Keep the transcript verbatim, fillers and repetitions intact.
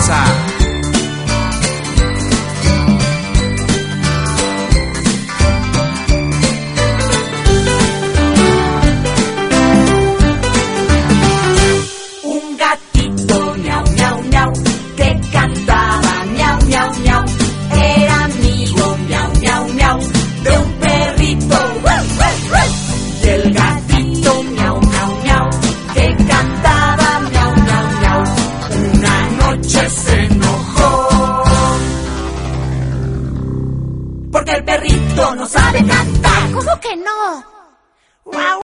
casa. Un gatito miau, miau, miau, que cantaba miau, miau, miau. Era amigo miau, miau, miau, de un perrito. ¡Ruff, ruff, ruff! Y el gatito miau, miau, miau, que cantaba miau, miau, miau. Una noche se enojó porque el perrito no sabe cantar. ¿Cómo que no?